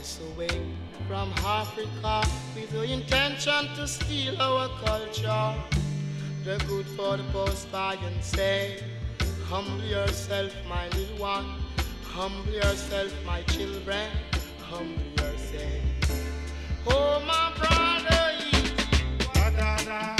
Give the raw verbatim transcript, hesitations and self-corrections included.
boats away from Africa with the intention to steal our culture. The good for the post by and say, humble yourself, my little one. Humble yourself, my children. Humble yourself. Oh, my brother, da da da.